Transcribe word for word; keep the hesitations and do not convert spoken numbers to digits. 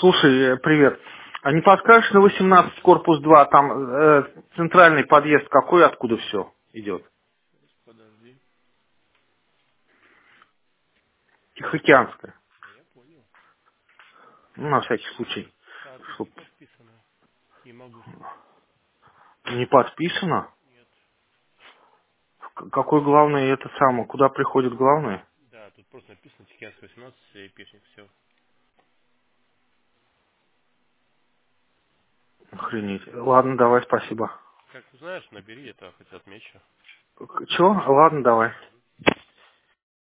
Слушай, э, привет. А не подскажешь на восемнадцать корпус два, там э, центральный подъезд какой, откуда все идет? Подожди. Тихоокеанская. Я понял. Ну, на всякий случай. А тут Чтоб не подписано. Не могу сказать. не подписано. Нет. К- Какой главный это самое? Куда приходит главный? Да, тут просто написано Тихоокеанская восемнадцать и пишник. Все. Охренеть. Ладно, давай, спасибо. Как узнаешь, набери это, хоть отмечу. К- Чё? Ладно, давай.